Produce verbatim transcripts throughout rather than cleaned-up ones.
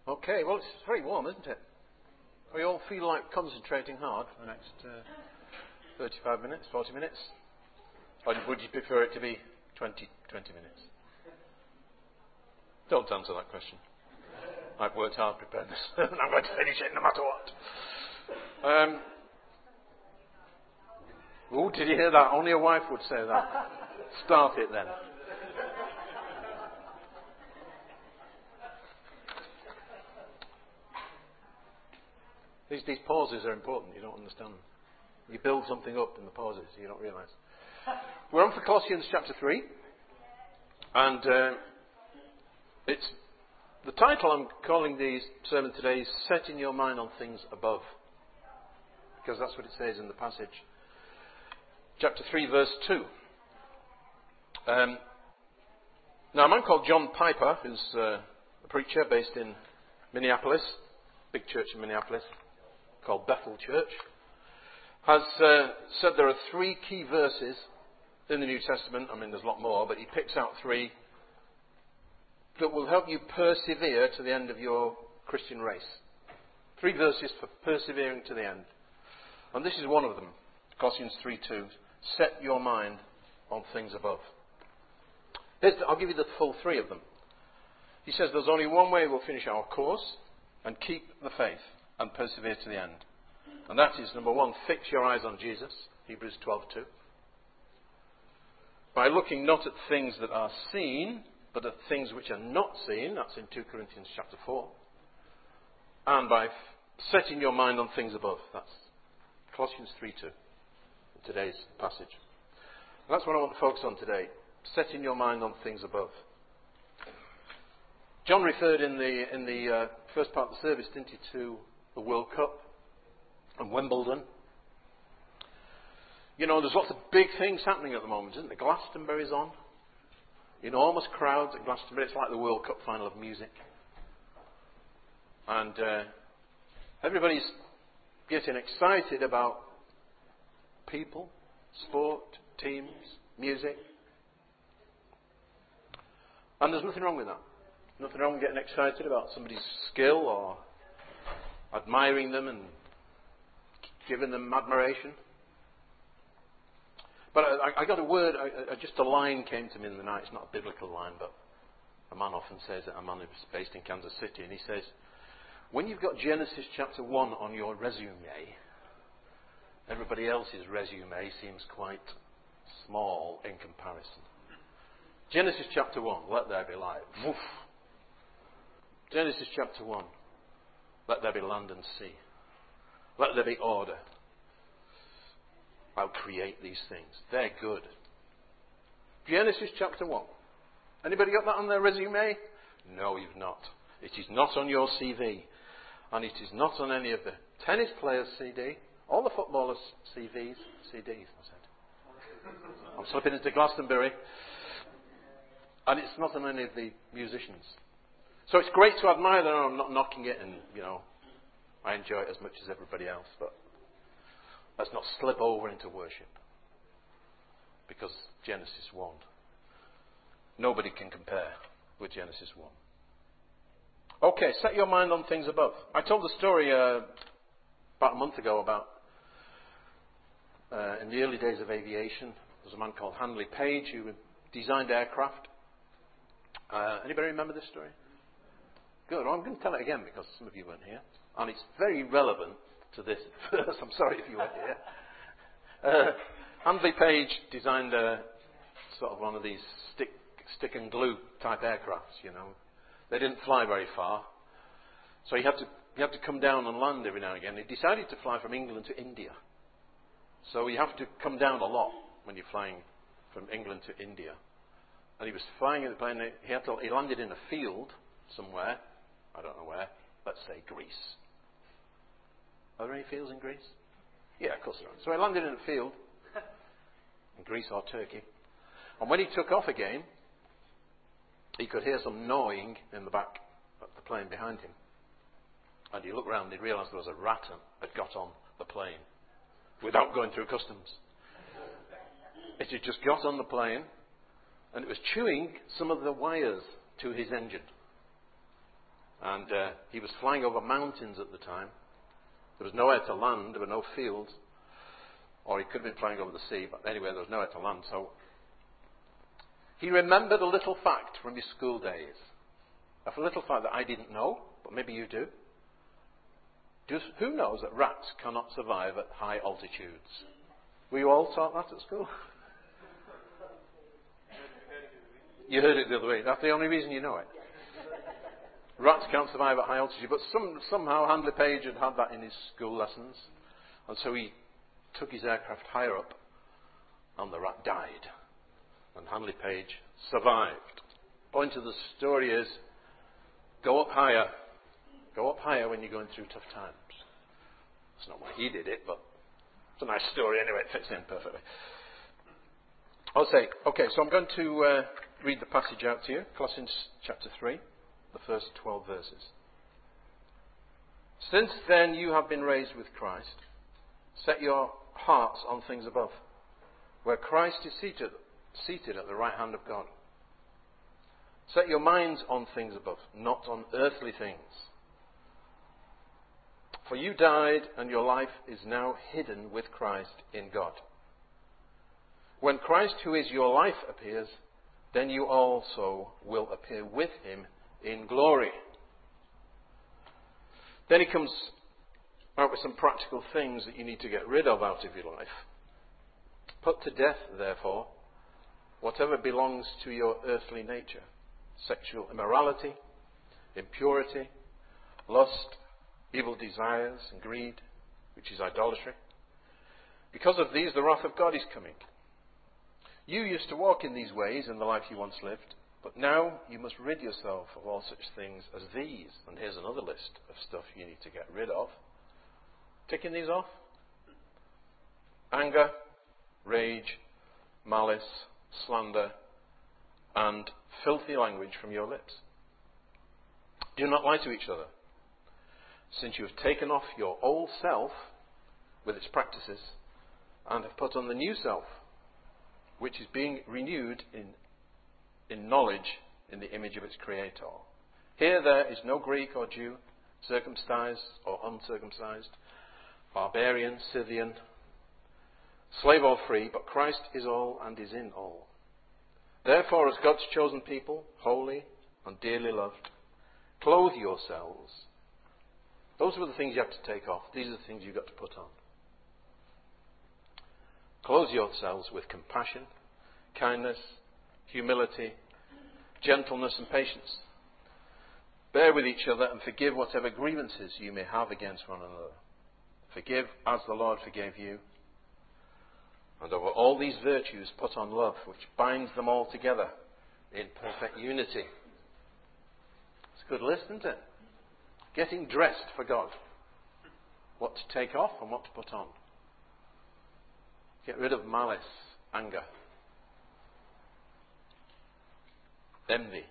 Okay, well, it's very warm, isn't it? We all feel like concentrating hard for the next uh, thirty-five minutes, forty minutes? Or would you prefer it to be twenty, twenty minutes? Don't answer that question. I've worked hard preparing this. I'm going to finish it no matter what. Um, oh, did you hear that? Only a wife would say that. Start it then. These, these pauses are important. You don't understand them. You build something up in the pauses. You don't realise. We're on for Colossians chapter three. And uh, it's the title I'm calling the sermon today is Setting Your Mind on Things Above. Because that's what it says in the passage. Chapter three, verse two. Um, now, a man called John Piper, who's uh, a preacher based in Minneapolis, big church in Minneapolis, called Bethel Church, has uh, said there are three key verses in the New Testament. I mean, there's a lot more, but he picks out three that will help you persevere to the end of your Christian race. Three verses for persevering to the end. And this is one of them. Colossians three two. Set your mind on things above. Here's the, I'll give you the full three of them. He says there's only one way we'll finish our course and keep the faith and persevere to the end. And that is, number one, fix your eyes on Jesus. Hebrews twelve two. By looking not at things that are seen, but at things which are not seen. That's in two Corinthians chapter four. And by f- setting your mind on things above. That's Colossians three two. Today's passage. And that's what I want to focus on today. Setting your mind on things above. John referred in the in the uh, first part of the service, didn't he, to the World Cup and Wimbledon. You know, there's lots of big things happening at the moment, isn't there? Glastonbury's on. Enormous crowds at Glastonbury. It's like the World Cup final of music. And uh, everybody's getting excited about people, sport, teams, music. And there's nothing wrong with that. Nothing wrong with getting excited about somebody's skill or admiring them and giving them admiration. But I, I got a word, I, I, just a line came to me in the night. It's not a biblical line, but a man often says it. A man who's based in Kansas City, and he says, when you've got Genesis chapter one on your resume, everybody else's resume seems quite small in comparison. Genesis chapter one, let there be light. Woof. Genesis chapter one, let there be land and sea. Let there be order. I'll create these things. They're good. Genesis chapter one. Anybody got that on their resume? No, you've not. It is not on your C V. And it is not on any of the tennis players' C D. All the footballers' C Vs. C Ds, I said. I'm slipping into Glastonbury. And it's not on any of the musicians. So it's great to admire them. I'm not knocking it, and, you know, I enjoy it as much as everybody else. But let's not slip over into worship. Because Genesis one. Nobody can compare with Genesis one. Okay, set your mind on things above. I told a story uh, about a month ago about, uh, in the early days of aviation, there was a man called Handley Page who designed aircraft. Uh, anybody remember this story? Good. Well, I'm going to tell it again because some of you weren't here. And it's very relevant to this verse. I'm sorry if you weren't here. Uh, Handley Page designed a, sort of one of these stick, stick and glue type aircrafts, you know. They didn't fly very far. So he had to he had to come down and land every now and again. He decided to fly from England to India. So you have to come down a lot when you're flying from England to India. And he was flying in the plane. He had to, he landed in a field somewhere. I don't know where. Let's say Greece. Are there any fields in Greece? Yeah, of course there are. So he landed in a field in Greece or Turkey. And when he took off again, he could hear some gnawing in the back of the plane behind him. And he looked round and he realised there was a rat that got on the plane without going through customs. It had just got on the plane and it was chewing some of the wires to his engine. And uh, he was flying over mountains at the time. There was nowhere to land. There were no fields. Or he could have been flying over the sea. But anyway, there was nowhere to land. So he remembered a little fact from his school days. A little fact that I didn't know, but maybe you do. Just, who knows that rats cannot survive at high altitudes? Were you all taught that at school? You heard it the other way. That's the only reason you know it. Rats can't survive at high altitude. But some, somehow Handley Page had had that in his school lessons. And so he took his aircraft higher up, and the rat died. And Handley Page survived. Point of the story is, go up higher. Go up higher when you're going through tough times. That's not why he did it, but it's a nice story anyway. It fits in perfectly. I'll say, okay, so I'm going to uh, read the passage out to you. Colossians chapter three, the first twelve verses. Since then you have been raised with Christ, set your hearts on things above, where Christ is seated, seated at the right hand of God. Set your minds on things above, not on earthly things. For you died, and your life is now hidden with Christ in God. When Christ, who is your life, appears, then you also will appear with him in glory. Then he comes out with some practical things that you need to get rid of out of your life. Put to death, therefore, whatever belongs to your earthly nature: sexual immorality, impurity, lust, evil desires, and greed, which is idolatry. Because of these, the wrath of God is coming. You used to walk in these ways in the life you once lived, but now you must rid yourself of all such things as these. And here's another list of stuff you need to get rid of. Ticking these off: anger, rage, malice, slander, and filthy language from your lips. Do not lie to each other, since you have taken off your old self with its practices and have put on the new self, which is being renewed in, in knowledge in the image of its Creator. Here there is no Greek or Jew, circumcised or uncircumcised, barbarian, Scythian, slave or free, but Christ is all and is in all. Therefore, as God's chosen people, holy and dearly loved, clothe yourselves. Those were the things you have to take off. These are the things you've got to put on. Clothe yourselves with compassion, kindness, humility, gentleness, and patience. Bear with each other and forgive whatever grievances you may have against one another. Forgive as the Lord forgave you. And over all these virtues put on love, which binds them all together in perfect unity. It's a good list, isn't it? Getting dressed for God. What to take off and what to put on. Get rid of malice, anger, envy.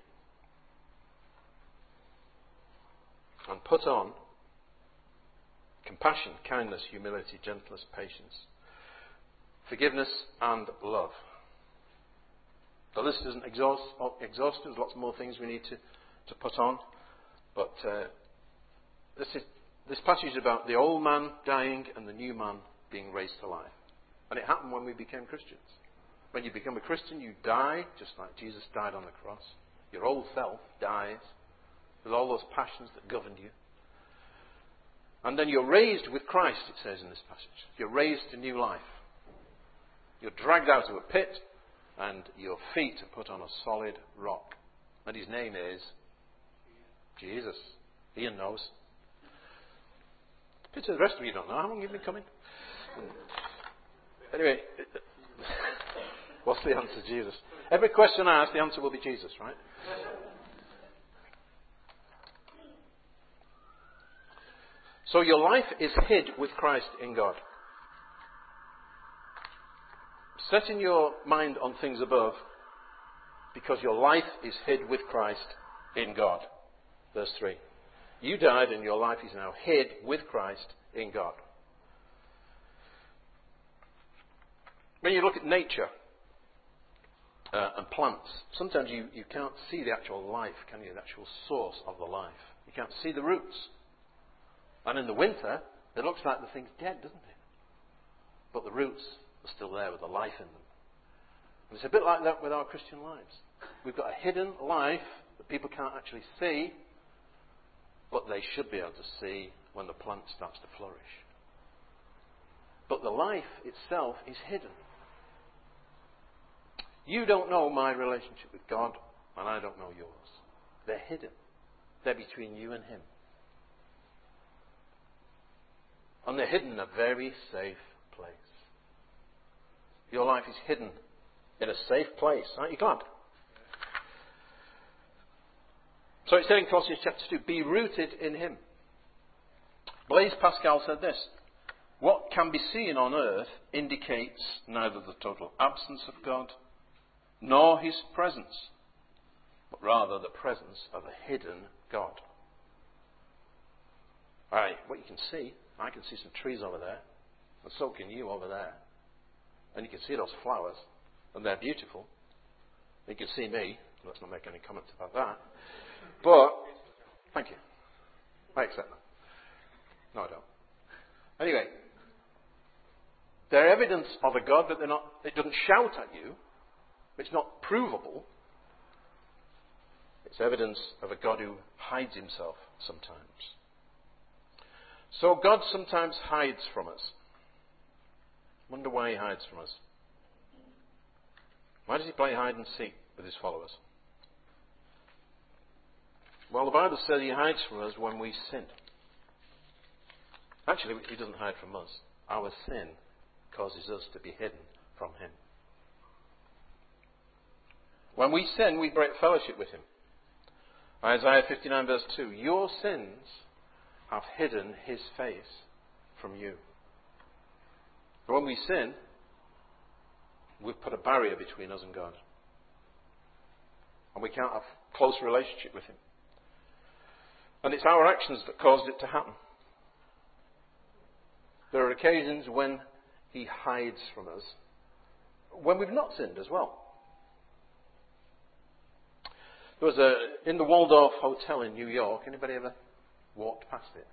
And put on compassion, kindness, humility, gentleness, patience, forgiveness, and love. The list isn't exhaust, exhaustive. There's lots more things we need to, to put on. But uh, this, is, this passage is about the old man dying and the new man being raised to life. And it happened when we became Christians. When you become a Christian, you die, just like Jesus died on the cross. Your old self dies with all those passions that governed you. And then you're raised with Christ, it says in this passage. You're raised to new life. You're dragged out of a pit, and your feet are put on a solid rock. And his name is Jesus. Ian knows. Peter, the rest of you don't know. How long have you been coming? Anyway, what's the answer? Jesus. Every question I ask, the answer will be Jesus, right? So your life is hid with Christ in God. Setting your mind on things above, because your life is hid with Christ in God. Verse three. You died and your life is now hid with Christ in God. When you look at nature, uh, and plants, sometimes you, you can't see the actual life, can you? The actual source of the life. You can't see the roots. And in the winter, it looks like the thing's dead, doesn't it? But the roots are still there with the life in them. And it's a bit like that with our Christian lives. We've got a hidden life that people can't actually see, but they should be able to see when the plant starts to flourish. But the life itself is hidden. You don't know my relationship with God, and I don't know yours. They're hidden. They're between you and Him. And they're hidden in a very safe place. Your life is hidden in a safe place. Aren't you glad? So it said in Colossians chapter two, be rooted in Him. Blaise Pascal said this: what can be seen on earth indicates neither the total absence of God nor His presence, but rather the presence of a hidden God. Aye, what you can see, I can see some trees over there, and so can you over there. And you can see those flowers, and they're beautiful. You can see me. Let's not make any comments about that. But, thank you. I accept that. No, I don't. Anyway, they're evidence of a God that they're not, it doesn't shout at you. It's not provable. It's evidence of a God who hides Himself sometimes. So God sometimes hides from us. Wonder why He hides from us. Why does He play hide and seek with His followers? Well, the Bible says He hides from us when we sin. Actually, He doesn't hide from us. Our sin causes us to be hidden from Him. When we sin, we break fellowship with Him. Isaiah fifty-nine verse two, your sins have hidden His face from you. When we sin, we've put a barrier between us and God. And we can't have a close relationship with Him. And it's our actions that caused it to happen. There are occasions when He hides from us, when we've not sinned as well. There was a, in the Waldorf Hotel in New York, anybody ever walked past it?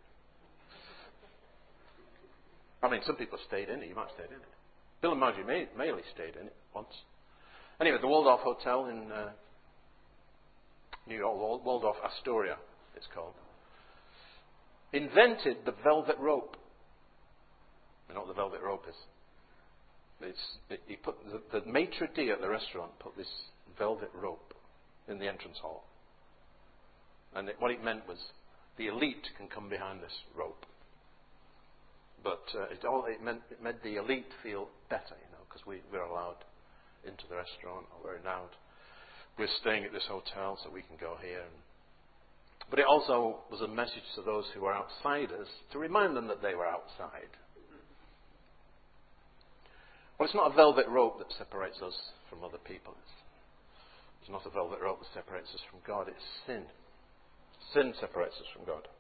I mean, some people stayed in it, you might have stayed in it. Bill and Margie May, Maley stayed in it once. Anyway, the Waldorf Hotel in uh, New York, Waldorf Astoria, it's called, invented the velvet rope. You know what the velvet rope is? It's, it, he put the, the maitre d' at the restaurant put this velvet rope in the entrance hall. And it, what it meant was the elite can come behind this rope. But uh, it, all, it, meant, it made the elite feel better, you know, because we, we're allowed into the restaurant, or we're allowed. We're staying at this hotel, so we can go here. And, but it also was a message to those who were outsiders to remind them that they were outside. Well, it's not a velvet rope that separates us from other people. It's, it's not a velvet rope that separates us from God. It's sin. Sin separates us from God.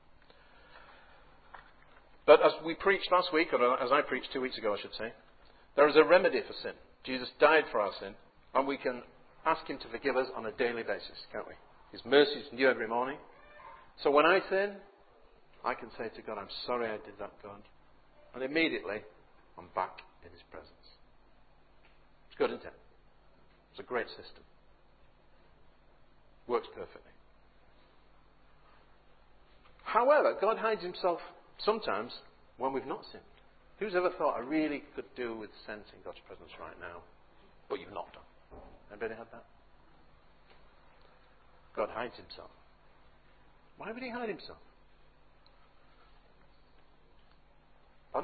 But as we preached last week, or as I preached two weeks ago, I should say, there is a remedy for sin. Jesus died for our sin, and we can ask Him to forgive us on a daily basis, can't we? His mercy is new every morning. So when I sin, I can say to God, I'm sorry I did that, God. And immediately, I'm back in His presence. It's good, isn't it? It's a great system. Works perfectly. However, God hides Himself sometimes when we've not sinned. Who's ever thought, I really could do with sensing God's presence right now, but you've not done? Anybody had that? God hides Himself. Why would He hide Himself? Pardon?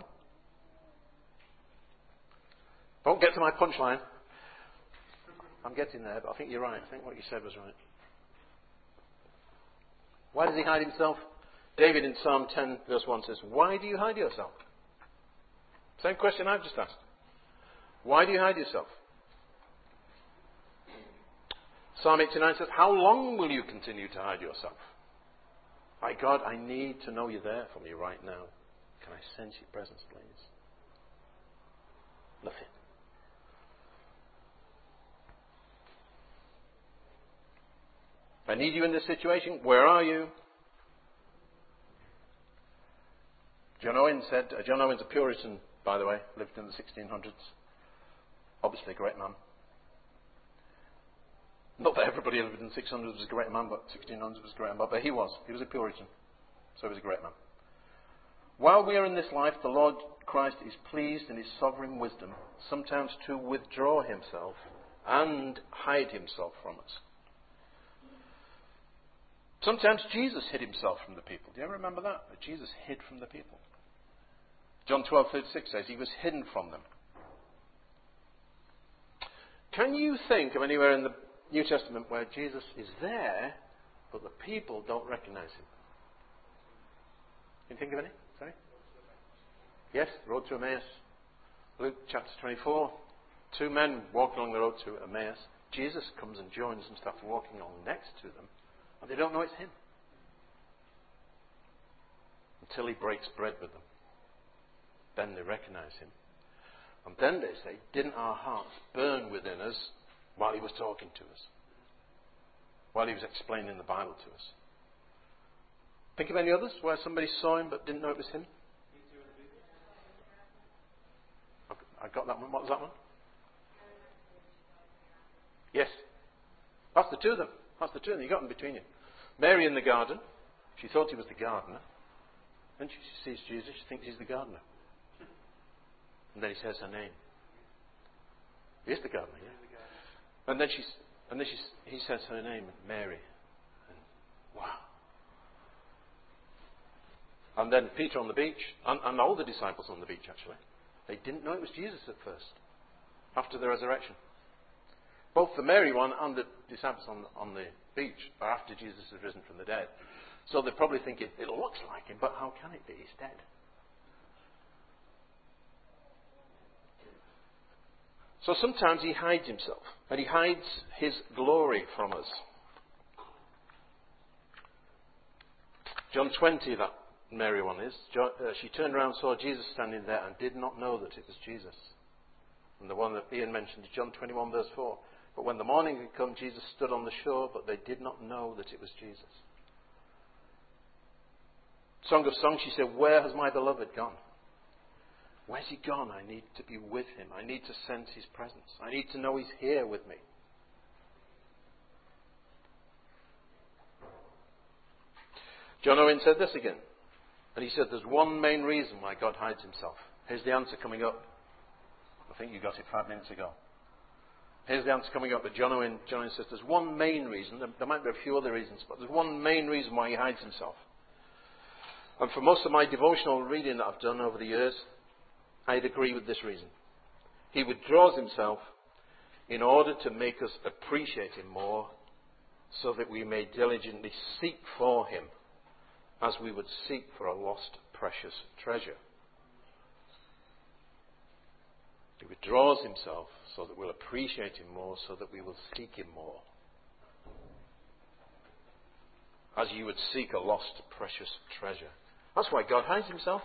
Don't get to my punchline. I'm getting there, but I think you're right. I think what you said was right. Why does He hide Himself? David in Psalm ten verse one says, why do you hide yourself? Same question I've just asked. Why do you hide yourself? Psalm eighty-nine says, how long will you continue to hide yourself? My God, I need to know You're there for me right now. Can I sense Your presence, please? Nothing. I need you in this situation. Where are you? John Owen said, uh, John Owen's a Puritan, by the way, lived in the sixteen hundreds. Obviously a great man. Not that everybody who lived in the six hundreds was a great man, but sixteen hundreds was a great man. But he was. He was a Puritan. So he was a great man. While we are in this life, the Lord Christ is pleased in his sovereign wisdom sometimes to withdraw himself and hide himself from us. Sometimes Jesus hid himself from the people. Do you ever remember that? That Jesus hid from the people. John twelve thirty-six says he was hidden from them. Can you think of anywhere in the New Testament where Jesus is there, but the people don't recognize him? Can you think of any? Sorry? Yes, the road to Emmaus. Luke chapter twenty-four. Two men walking along the road to Emmaus. Jesus comes and joins them, starts walking along next to them, and they don't know it's him. Until he breaks bread with them. Then they recognize him. And then they say, didn't our hearts burn within us while he was talking to us? While he was explaining the Bible to us? Think of any others where somebody saw him but didn't know it was him? I got that one. What was that one? Yes. That's the two of them. That's the two of them. You got them between you. Mary in the garden. She thought he was the gardener. Then she sees Jesus. She thinks he's the gardener. And then he says her name. He is the gardener, yeah. And then she's, and then she's, he says her name, Mary. And wow. And then Peter on the beach, and, and all the disciples on the beach actually, they didn't know it was Jesus at first, after the resurrection. Both the Mary one and the disciples on, on the beach are after Jesus has risen from the dead. So they probably think it, it looks like him, but how can it be? He's dead. So sometimes he hides himself, and he hides his glory from us. John twenty, that Mary one is. John, uh, she turned around, saw Jesus standing there, and did not know that it was Jesus. And the one that Ian mentioned is John twenty-one, verse four. But when the morning had come, Jesus stood on the shore, but they did not know that it was Jesus. Song of Songs, she said, where has my beloved gone? Where's he gone? I need to be with him. I need to sense his presence. I need to know he's here with me. John Owen said this again. And he said there's one main reason why God hides himself. Here's the answer coming up. I think you got it five minutes ago. Here's the answer coming up. But John Owen, John Owen says there's one main reason. There might be a few other reasons, but there's one main reason why he hides himself. And for most of my devotional reading that I've done over the years, I'd agree with this reason. He withdraws himself in order to make us appreciate him more, so that we may diligently seek for him as we would seek for a lost, precious treasure. He withdraws himself so that we'll appreciate him more, so that we will seek him more. As you would seek a lost, precious treasure. That's why God hides himself.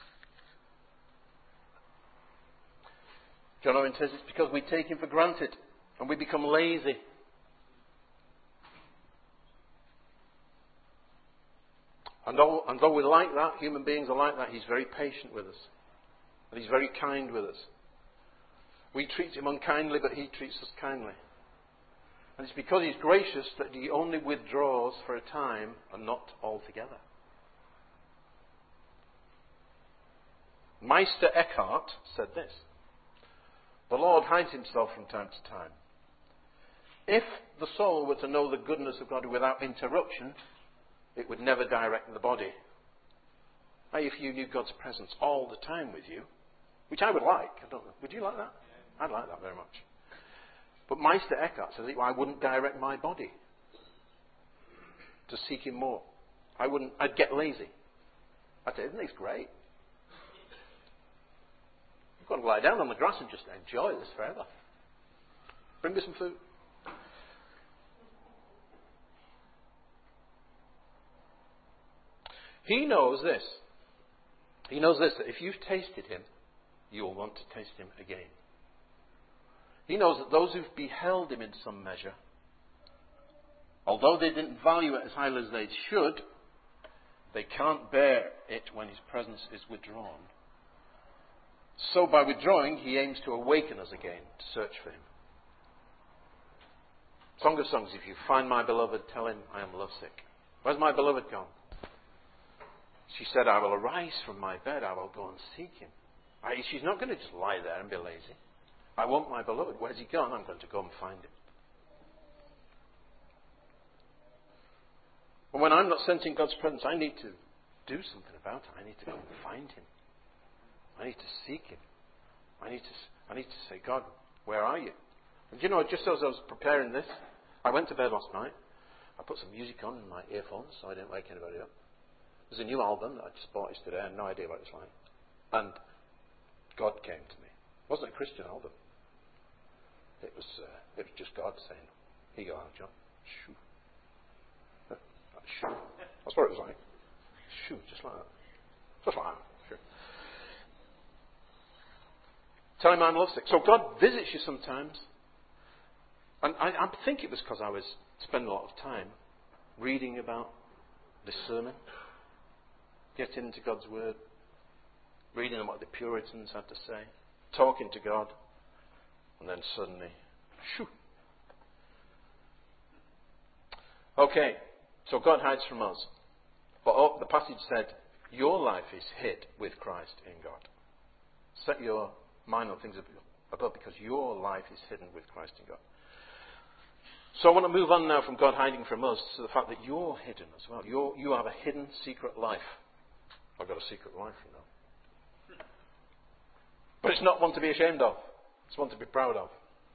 John Owen says it's because we take him for granted and we become lazy. And though, and though we like that, human beings are like that, he's very patient with us. And he's very kind with us. We treat him unkindly, but he treats us kindly. And it's because he's gracious that he only withdraws for a time and not altogether. Meister Eckhart said this. The Lord hides himself from time to time. If the soul were to know the goodness of God without interruption, it would never direct the body. Now, if you knew God's presence all the time with you, which I would like, I don't know, would you like that? I'd like that very much. But Meister Eckhart says, well, I wouldn't direct my body to seek him more. I wouldn't. I'd get lazy. I'd say, isn't this great? I've got to lie down on the grass and just enjoy this forever. Bring me some food. He knows this. He knows this, that if you've tasted him, you'll want to taste him again. He knows that those who've beheld him in some measure Although they didn't value it as highly as they should, they can't bear it when his presence is withdrawn. So by withdrawing, he aims to awaken us again, to search for him. Song of Songs, if you find my beloved, tell him I am lovesick. Where's my beloved gone? She said, I will arise from my bed, I will go and seek him. I, she's not going to just lie there and be lazy. I want my beloved. Where's he gone? I'm going to go and find him. And when I'm not sensing God's presence, I need to do something about it. I need to go and find him. I need to seek him. I need to, I need to say, God, where are you? And you know, just as I was preparing this, I went to bed last night. I put some music on in my earphones so I didn't wake anybody up. There's a new album that I just bought yesterday. I had no idea what it's like. And God came to me. It wasn't a Christian album. It was, uh, it was just God saying, here you go, John. Shoo. Shoo. That's what it was like. Shoo, just like that. Just like that. Shoo. Tell him I'm lovesick. So God visits you sometimes. And I, I think it was because I was spending a lot of time reading about this sermon, getting into God's Word, reading what the Puritans had to say, talking to God, and then suddenly, shoo. Okay, so God hides from us. But oh, the passage said, your life is hid with Christ in God. Set your mind on things above, because your life is hidden with Christ in God. So I want to move on now from God hiding from us to the fact that you're hidden as well. You're, you have a hidden secret life. I've got a secret life, you know. But it's not one to be ashamed of. It's one to be proud of.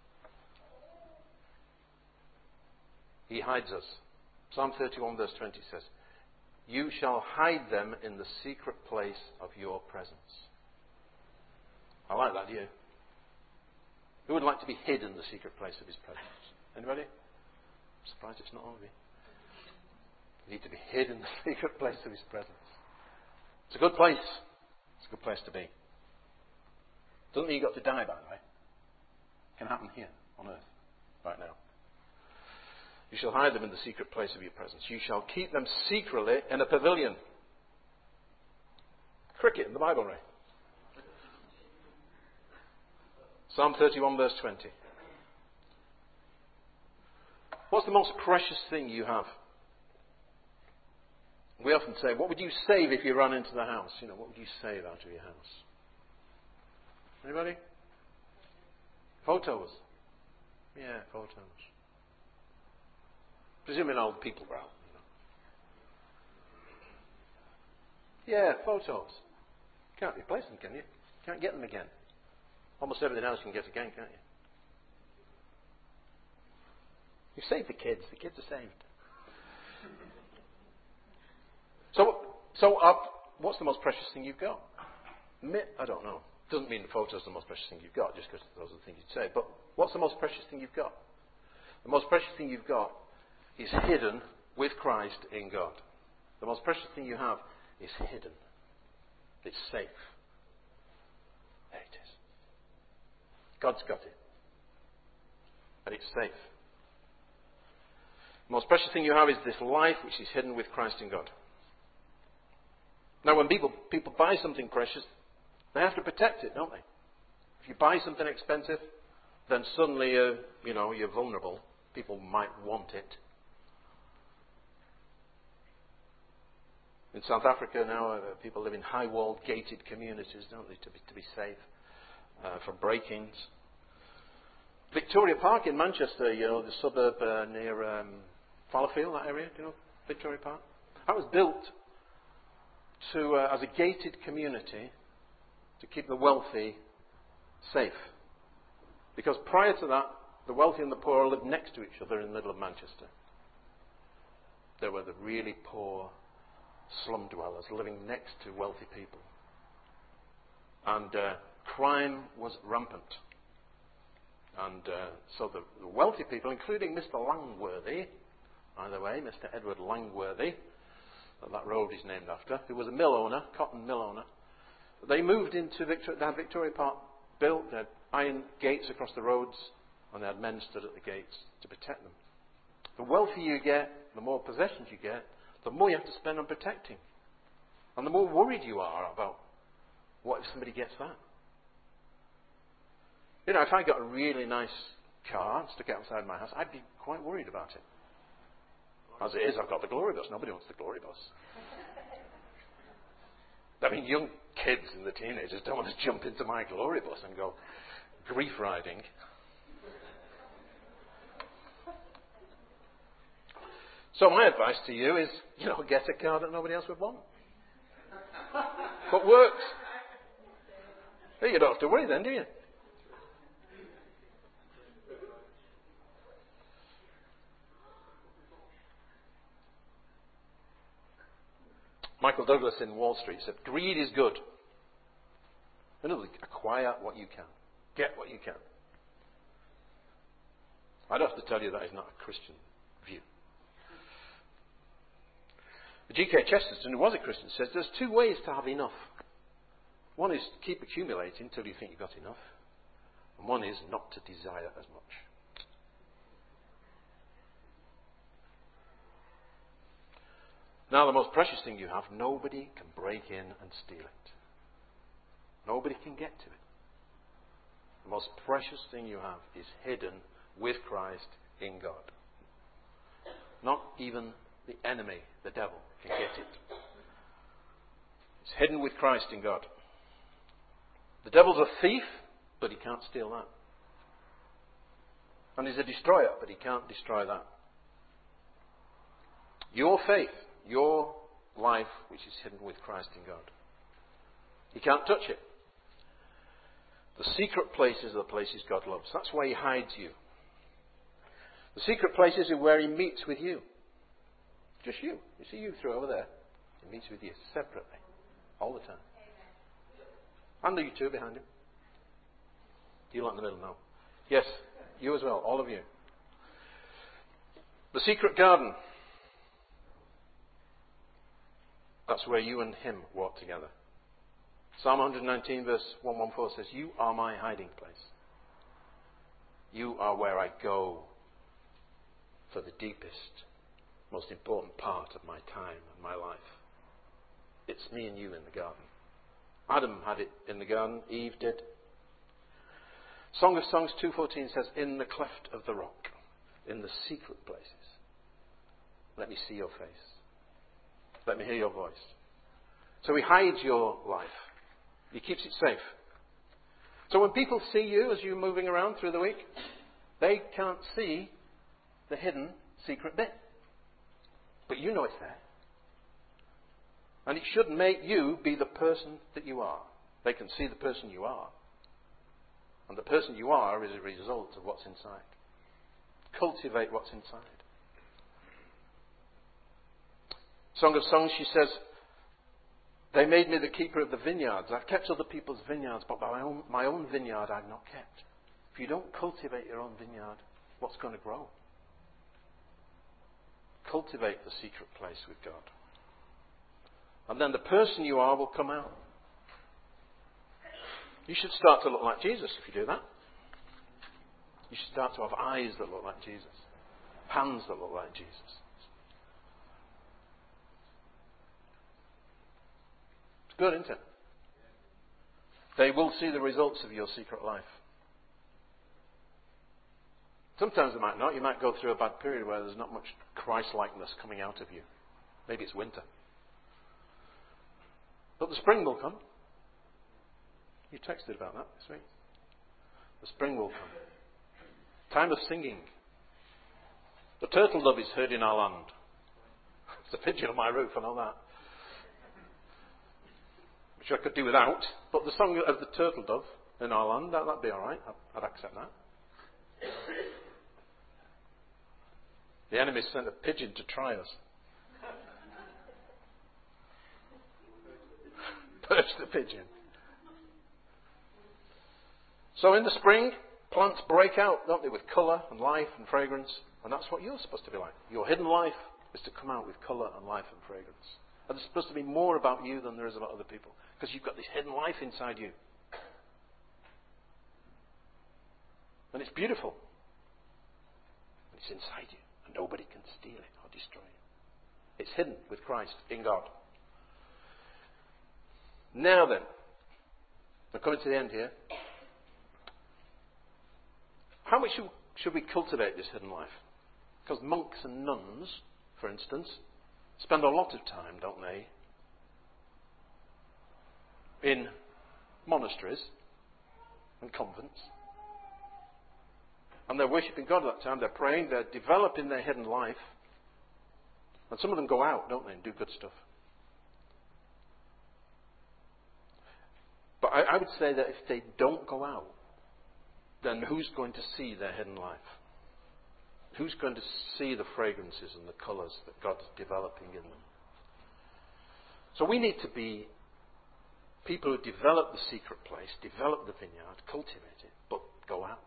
He hides us. Psalm thirty-one verse twenty says, you shall hide them in the secret place of your presence. I like that, do you? Who would like to be hid in the secret place of his presence? Anybody? I'm surprised it's not all of you. You need to be hid in the secret place of his presence. It's a good place. It's a good place to be. Doesn't mean you've got to die, by the way. It can happen here on earth, right now. You shall hide them in the secret place of your presence. You shall keep them secretly in a pavilion. Cricket in the Bible, right? Psalm thirty-one verse twenty. What's the most precious thing you have? We often say, what would you save if you ran into the house? You know, what would you save out of your house? Anybody? Photos. Yeah, photos. Presuming old people were out. You know. Yeah, photos. Can't replace them, can you? Can't get them again. Almost everything else you can get again, can't you? You've saved the kids. The kids are saved. So, so uh, what's the most precious thing you've got? I don't know. Doesn't mean the photo's the most precious thing you've got, just because those are the things you'd say. But what's the most precious thing you've got? The most precious thing you've got is hidden with Christ in God. The most precious thing you have is hidden. It's safe. There it is. God's got it. And it's safe. The most precious thing you have is this life which is hidden with Christ in God. Now when people, people buy something precious, they have to protect it, don't they? If you buy something expensive, then suddenly uh, you know, you're vulnerable. People might want it. In South Africa now, uh, people live in high-walled, gated communities, don't they, to be, to be safe uh, from break-ins. Victoria Park in Manchester, you know, the suburb uh, near um, Fallowfield, that area, do you know Victoria Park? That was built to uh, as a gated community to keep the wealthy safe. Because prior to that, the wealthy and the poor lived next to each other in the middle of Manchester. There were the really poor slum dwellers living next to wealthy people. And uh, crime was rampant. And uh, so the, the wealthy people, including Mister Langworthy, by the way, Mister Edward Langworthy, that, that road is named after, who was a mill owner, cotton mill owner, they moved into Victoria, they had Victoria Park built, they had iron gates across the roads, and they had men stood at the gates to protect them. The wealthier you get, the more possessions you get, the more you have to spend on protecting. And the more worried you are about what if somebody gets that. You know, if I got a really nice car and stuck it outside my house, I'd be quite worried about it. As it is, I've got the Glory Bus. Nobody wants the Glory Bus. I mean, young kids and the teenagers don't want to jump into my Glory Bus and go grief riding. So my advice to you is, you know, get a car that nobody else would want. But works. You don't have to worry then, do you? Michael Douglas in Wall Street said, greed is good. In other words, acquire what you can. Get what you can. I don't have to tell you that is not a Christian view. G K Chesterton, who was a Christian, says there's two ways to have enough. One is to keep accumulating until you think you've got enough. And one is not to desire as much. Now, the most precious thing you have, nobody can break in and steal it. Nobody can get to it. The most precious thing you have is hidden with Christ in God. Not even the enemy, the devil, can get it. It's hidden with Christ in God. The devil's a thief, but he can't steal that. And he's a destroyer, but he can't destroy that. Your faith, your life, which is hidden with Christ in God. He can't touch it. The secret places are the places God loves. That's where he hides you. The secret places are where he meets with you. Just you. You see you through over there. He meets with you separately. All the time. And you two behind him. You lot in the middle now. Yes, you as well. All of you. The secret garden. That's where you and him walk together. Psalm one nineteen verse one fourteen says, you are my hiding place. You are where I go for the deepest, most important part of my time and my life. It's me and you in the garden. Adam had it in the garden. Eve did. Song of Songs two fourteen says, in the cleft of the rock, in the secret places, let me see your face. Let me hear your voice. So he hides your life. He keeps it safe. So when people see you as you're moving around through the week, they can't see the hidden secret bit. But you know it's there. And it should make you be the person that you are. They can see the person you are. And the person you are is a result of what's inside. Cultivate what's inside. Song of Songs, she says, they made me the keeper of the vineyards. I've kept other people's vineyards, but my own, my own vineyard I've not kept. If you don't cultivate your own vineyard, what's going to grow? Cultivate the secret place with God. And then the person you are will come out. You should start to look like Jesus if you do that. You should start to have eyes that look like Jesus. Hands that look like Jesus. It's good, isn't it? They will see the results of your secret life. Sometimes they might not. You might go through a bad period where there's not much Christ-likeness coming out of you. Maybe it's winter. But the spring will come. You texted about that this week. The spring will come. Time of singing. The turtle dove is heard in our land. There's a pigeon on my roof, I know that. Which I could do without. But the song of the turtle dove in our land, that, that'd be alright. I'd, I'd accept that. The enemy sent a pigeon to try us. Perch the pigeon. So in the spring, plants break out, don't they, with colour and life and fragrance. And that's what you're supposed to be like. Your hidden life is to come out with colour and life and fragrance. And it's supposed to be more about you than there is about other people. Because you've got this hidden life inside you. And it's beautiful. It's inside you. And nobody can steal it or destroy it. It's hidden with Christ in God. Now then, I'm coming to the end here. How much should, should we cultivate this hidden life? Because monks and nuns, for instance, spend a lot of time, don't they, in monasteries and convents. And they're worshipping God at that time. They're praying. They're developing their hidden life. And some of them go out, don't they, and do good stuff. But I, I would say that if they don't go out, then who's going to see their hidden life? Who's going to see the fragrances and the colours that God's developing in them? So we need to be people who develop the secret place, develop the vineyard, cultivate it, but go out.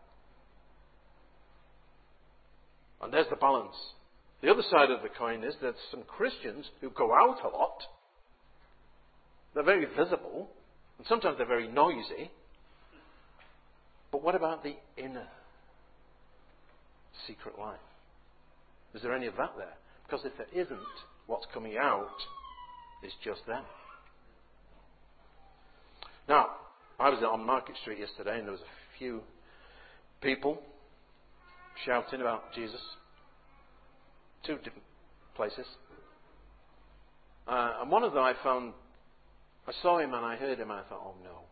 And there's the balance. The other side of the coin is there's some Christians who go out a lot. They're very visible, and sometimes they're very noisy. But what about the inner secret life? Is there any of that there? Because if there isn't, what's coming out is just them. Now, I was on Market Street yesterday and there was a few people shouting about Jesus. Two different places. Uh, and one of them I found, I saw him and I heard him and I thought, oh no.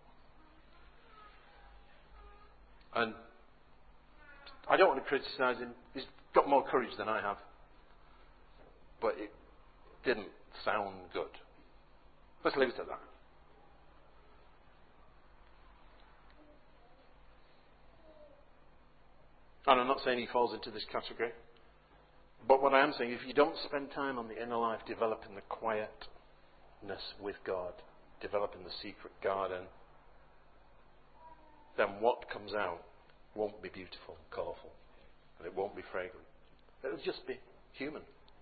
And I don't want to criticise him. He's got more courage than I have. But it didn't sound good. Let's leave it at that. And I'm not saying he falls into this category. But what I am saying, if you don't spend time on the inner life, developing the quietness with God, developing the secret garden, then what comes out won't be beautiful and colourful. And it won't be fragrant. It'll just be human.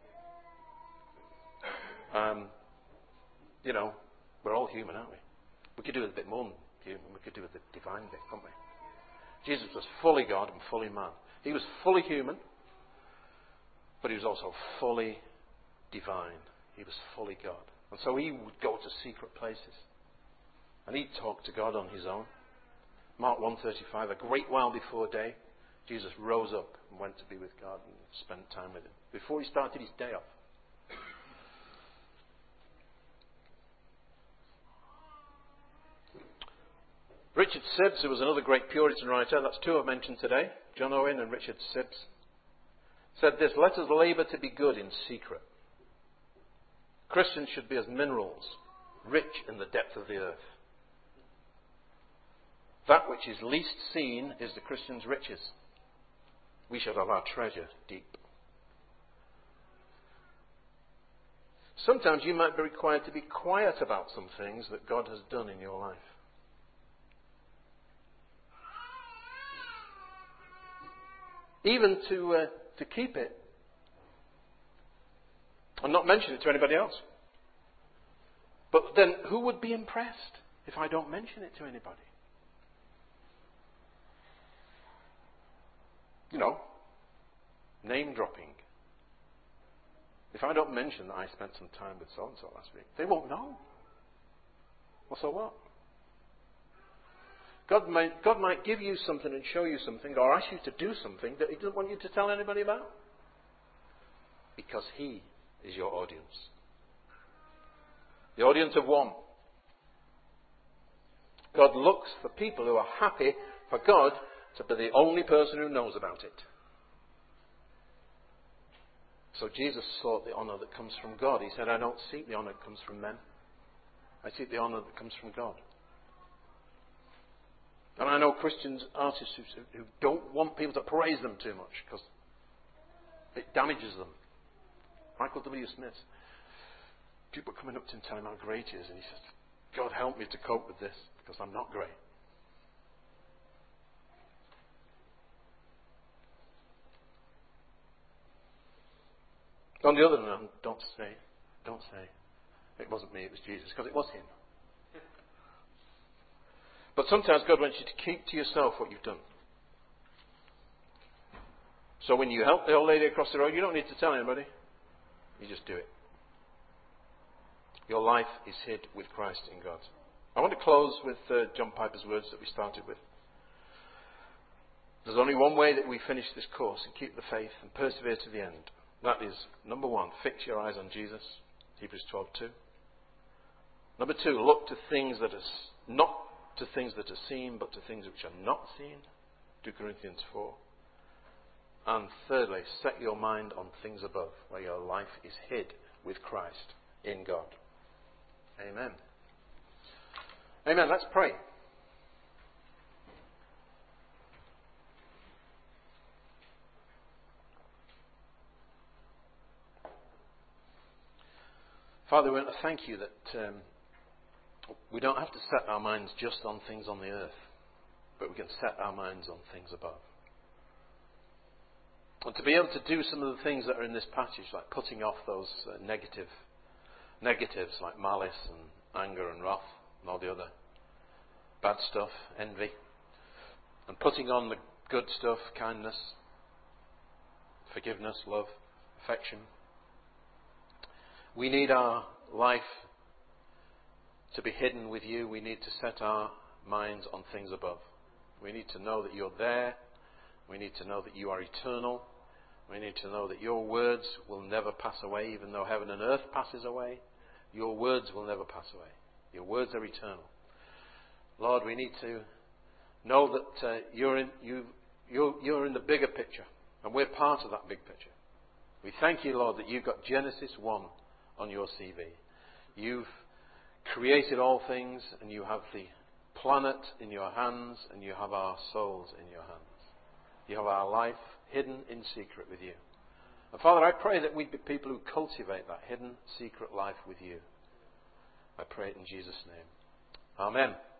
Um, you know, we're all human, aren't we? We could do with a bit more than human. We could do with the divine bit, couldn't we? Jesus was fully God and fully man. He was fully human, but he was also fully divine. He was fully God. And so he would go to secret places. And he'd talk to God on his own. Mark one thirty-five, a great while before day, Jesus rose up and went to be with God and spent time with him. Before he started his day off. Richard Sibbes, who was another great Puritan writer, that's two I've mentioned today, John Owen and Richard Sibbes, said this: let us labour to be good in secret. Christians should be as minerals, rich in the depth of the earth. That which is least seen is the Christian's riches. We should have our treasure deep. Sometimes you might be required to be quiet about some things that God has done in your life. Even to uh, to keep it and not mention it to anybody else. But then who would be impressed if I don't mention it to anybody? You know, name dropping. If I don't mention that I spent some time with so-and-so last week, they won't know. Well, so what? God might, God might give you something and show you something or ask you to do something that he doesn't want you to tell anybody about. Because he is your audience. The audience of one. God looks for people who are happy for God to be the only person who knows about it. So Jesus sought the honour that comes from God. He said, I don't seek the honour that comes from men. I seek the honour that comes from God. And I know Christians, artists who, who don't want people to praise them too much because it damages them. Michael W. Smith. People coming up to him telling him how great he is, and he says, God help me to cope with this because I'm not great. On the other hand, don't say, don't say, it wasn't me, it was Jesus, because it was him. But sometimes God wants you to keep to yourself what you've done. So when you help the old lady across the road, you don't need to tell anybody. You just do it. Your life is hid with Christ in God. I want to close with uh, John Piper's words that we started with. There's only one way that we finish this course and keep the faith and persevere to the end. That is, number one, fix your eyes on Jesus. Hebrews twelve two. Number two, look to things that are not to things that are seen, but to things which are not seen. two Corinthians four. And thirdly, set your mind on things above, where your life is hid with Christ in God. Amen. Amen. Let's pray. Father, we want to thank you that um, we don't have to set our minds just on things on the earth, but we can set our minds on things above. And to be able to do some of the things that are in this passage, like putting off those uh, negative negatives like malice and anger and wrath and all the other bad stuff, envy, and putting on the good stuff, kindness, forgiveness, love, affection. We need our life to be hidden with you. We need to set our minds on things above. We need to know that you're there. We need to know that you are eternal. We need to know that your words will never pass away, even though heaven and earth passes away. Your words will never pass away. Your words are eternal. Lord, we need to know that uh, you're in you you're, you're in the bigger picture, and we're part of that big picture. We thank you, Lord, that you've got Genesis one on your C V. You've created all things, and you have the planet in your hands, and you have our souls in your hands. You have our life hidden in secret with you. And Father, I pray that we'd be people who cultivate that hidden secret life with you. I pray it in Jesus' name. Amen.